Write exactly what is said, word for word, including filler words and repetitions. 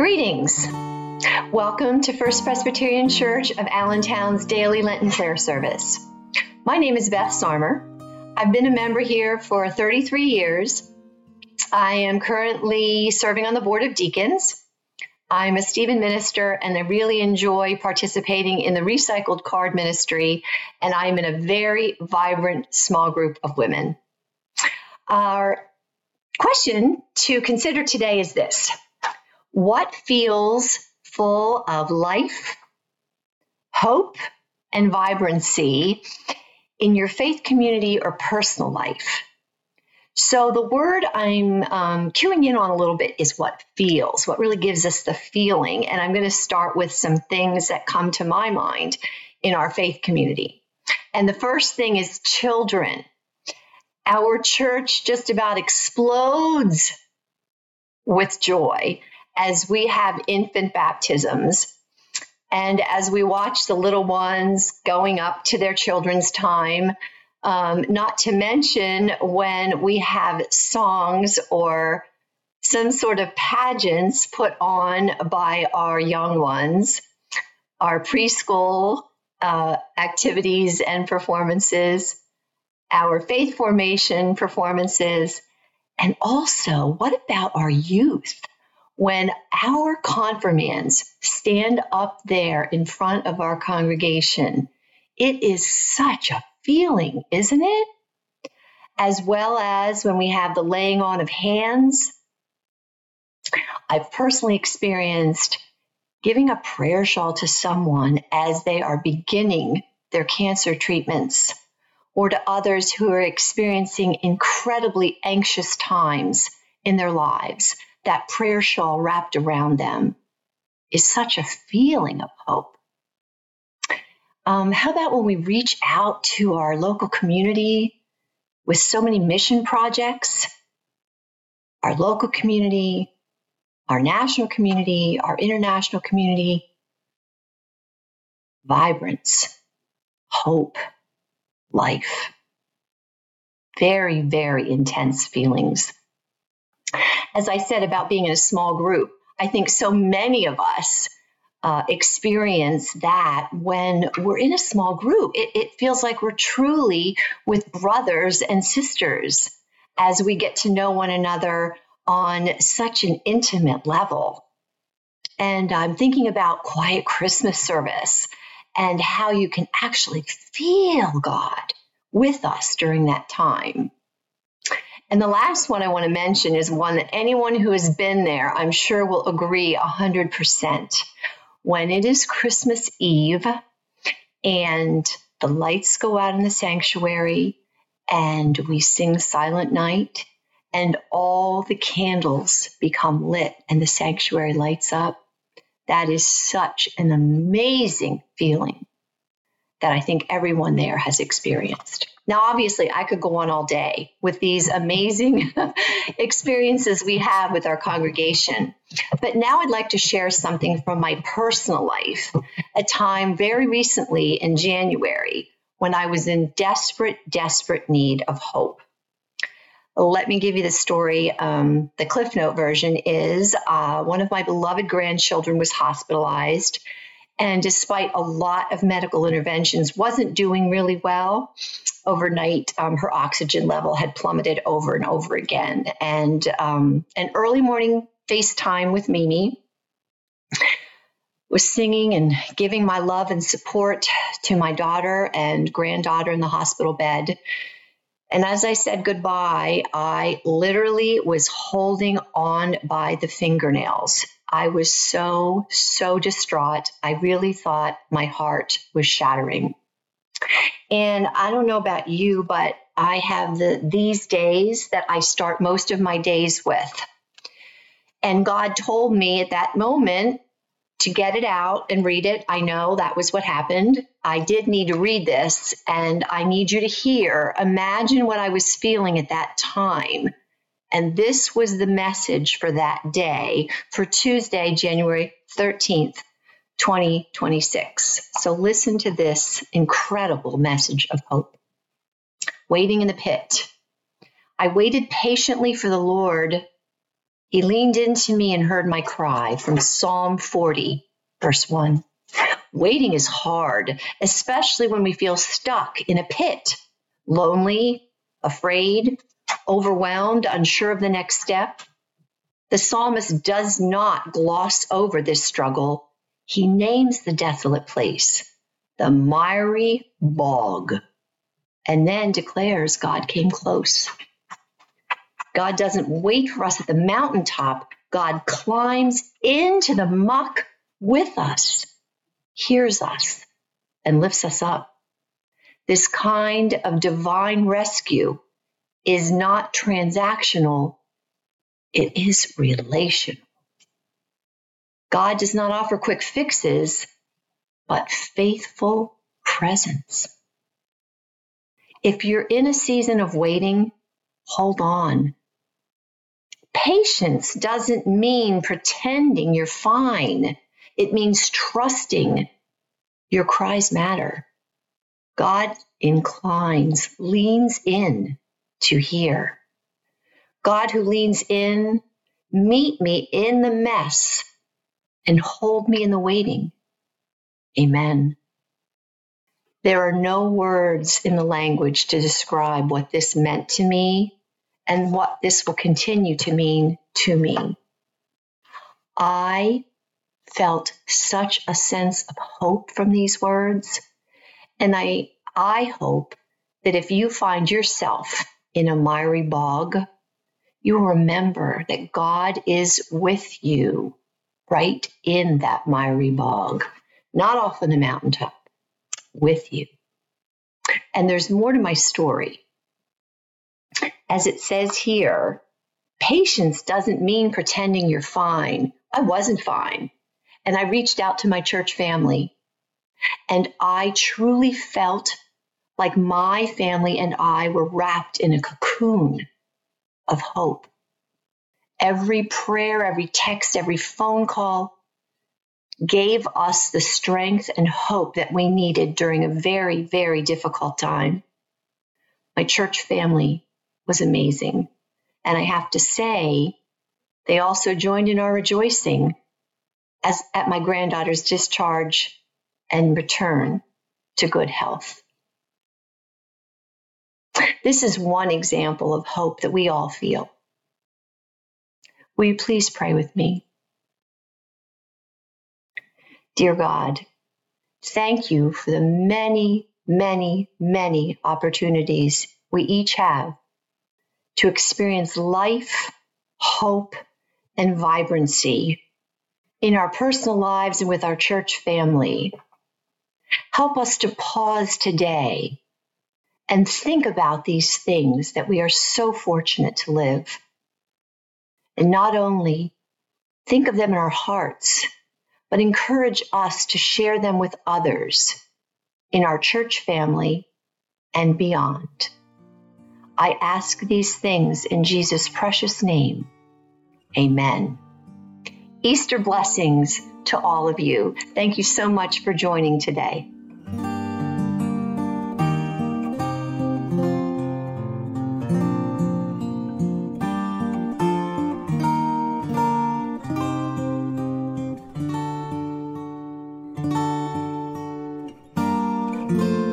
Greetings. Welcome to First Presbyterian Church of Allentown's daily Lenten prayer service. My name is Beth Sarmer. I've been a member here for thirty-three years. I am currently serving on the Board of Deacons. I'm a Stephen minister, and I really enjoy participating in the recycled card ministry, and I'm in a very vibrant small group of women. Our question to consider today is this: what feels full of life, hope, and vibrancy in your faith community or personal life? So the word I'm um, cueing in on a little bit is what feels, what really gives us the feeling. And I'm going to start with some things that come to my mind in our faith community. And the first thing is children. Our church just about explodes with joy as we have infant baptisms and as we watch the little ones going up to their children's time, um, not to mention when we have songs or some sort of pageants put on by our young ones, our preschool uh, activities and performances, our faith formation performances, and also, what about our youth? When our confirmands stand up there in front of our congregation, it is such a feeling, isn't it? As well as when we have the laying on of hands. I've personally experienced giving a prayer shawl to someone as they are beginning their cancer treatments, or to others who are experiencing incredibly anxious times in their lives. That prayer shawl wrapped around them is such a feeling of hope. Um, how about when we reach out to our local community with so many mission projects, our local community, our national community, our international community? Vibrance, hope, life. Very, very intense feelings. As I said about being in a small group, I think so many of us uh, experience that when we're in a small group. It, it feels like we're truly with brothers and sisters as we get to know one another on such an intimate level. And I'm thinking about quiet Christmas service and how you can actually feel God with us during that time. And the last one I want to mention is one that anyone who has been there, I'm sure, will agree one hundred percent. When it is Christmas Eve and the lights go out in the sanctuary and we sing Silent Night and all the candles become lit and the sanctuary lights up, that is such an amazing feeling that I think everyone there has experienced. Now, obviously, I could go on all day with these amazing experiences we have with our congregation. But now I'd like to share something from my personal life, a time very recently in January when I was in desperate, desperate need of hope. Let me give you the story. Um, the Cliff Note version is uh, one of my beloved grandchildren was hospitalized, and despite a lot of medical interventions, wasn't doing really well. Overnight, um, her oxygen level had plummeted over and over again. And um, an early morning FaceTime with Mimi was singing and giving my love and support to my daughter and granddaughter in the hospital bed. And as I said goodbye, I literally was holding on by the fingernails. I was so, so distraught. I really thought my heart was shattering. And I don't know about you, but I have the these days that I start most of my days with. And God told me at that moment to get it out and read it. I know that was what happened. I did need to read this, and I need you to hear. Imagine what I was feeling at that time. And this was the message for that day, for Tuesday, January thirteenth, twenty twenty-six. So listen to this incredible message of hope. Waiting in the pit. I waited patiently for the Lord. He leaned into me and heard my cry from Psalm forty, verse one. Waiting is hard, especially when we feel stuck in a pit, lonely, afraid, overwhelmed, unsure of the next step. The psalmist does not gloss over this struggle. He names the desolate place, the miry bog, and then declares God came close. God doesn't wait for us at the mountaintop. God climbs into the muck with us, hears us, and lifts us up. This kind of divine rescue is not transactional, it is relational. God does not offer quick fixes, but faithful presence. If you're in a season of waiting, hold on. Patience doesn't mean pretending you're fine. It means trusting your cries matter. God inclines, leans in to hear. God who leans in, meet me in the mess and hold me in the waiting. Amen. There are no words in the language to describe what this meant to me and what this will continue to mean to me. I felt such a sense of hope from these words, and I, I hope that if you find yourself in a miry bog, you'll remember that God is with you right in that miry bog, not off on the mountaintop, with you. And there's more to my story. As it says here, patience doesn't mean pretending you're fine. I wasn't fine. And I reached out to my church family, and I truly felt like my family and I were wrapped in a cocoon of hope. Every prayer, every text, every phone call gave us the strength and hope that we needed during a very, very difficult time. My church family was amazing. And I have to say, they also joined in our rejoicing as at my granddaughter's discharge and return to good health. This is one example of hope that we all feel. Will you please pray with me? Dear God, thank you for the many, many, many opportunities we each have to experience life, hope, and vibrancy in our personal lives and with our church family. Help us to pause today and think about these things that we are so fortunate to live. And not only think of them in our hearts, but encourage us to share them with others in our church family and beyond. I ask these things in Jesus' precious name. Amen. Easter blessings to all of you. Thank you so much for joining today. Thank you.